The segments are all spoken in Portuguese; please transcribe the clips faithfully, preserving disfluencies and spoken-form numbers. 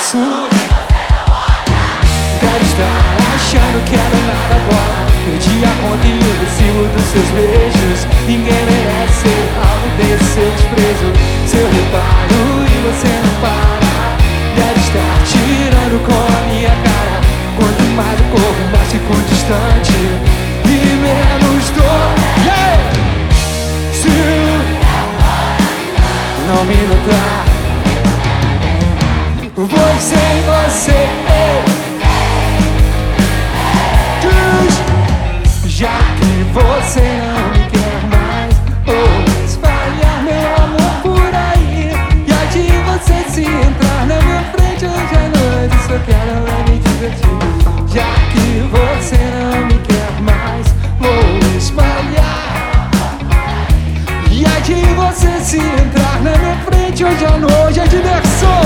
faço. Deve estar achando que era nada bola. Perdi a conta e o recibo dos seus beijos. Ninguém merece ser alvo desse seu desprezo. Seu reparo e você não para. Deve estar tirando com a minha cara. Quanto mais eu corro, mais fico distante e menos dor. Yeah! Se não me notar, vou sem você. Já que você não me quer mais, vou espalhar meu amor por aí. E a de você se entrar na minha frente hoje à noite, só quero é me divertir. Já que você não me quer mais, vou espalhar. E a de você se entrar na minha frente hoje à noite é diversão.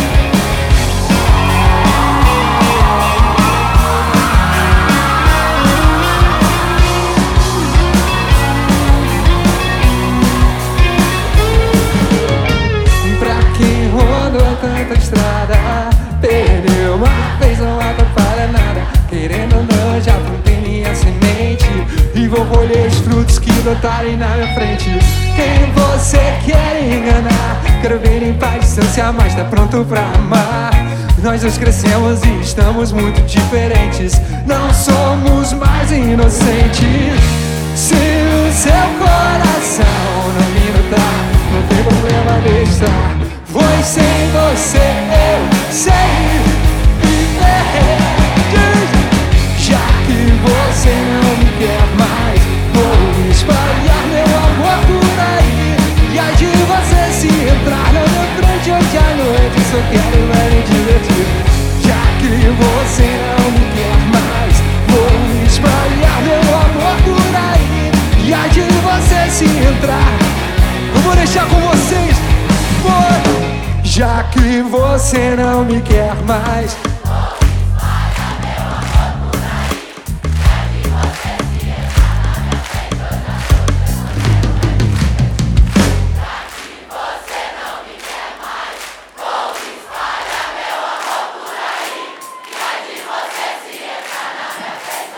Tanta estrada, perdeu uma vez, não atrapalha nada. Querendo ou não, já plantei minha semente e vou colher os frutos que brotarem na minha frente. Quem você quer enganar? Quero ver em paz distância, mas tá pronto pra amar. Nós dois crescemos e estamos muito diferentes. Não somos mais inocentes. Se o seu coração não me notar, não tem problema, deixa. Foi sem você, eu sei viver. Já que você não me quer mais, vou espalhar meu amor por aí. E a de você se entrar na minha frente hoje à noite, só quero é me divertir. Já que você não me quer mais, vou espalhar meu amor por aí. E a de você se entrar, eu vou deixar com vocês. Foi. Já que você não me quer mais,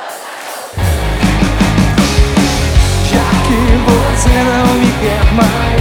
já que você não me quer mais.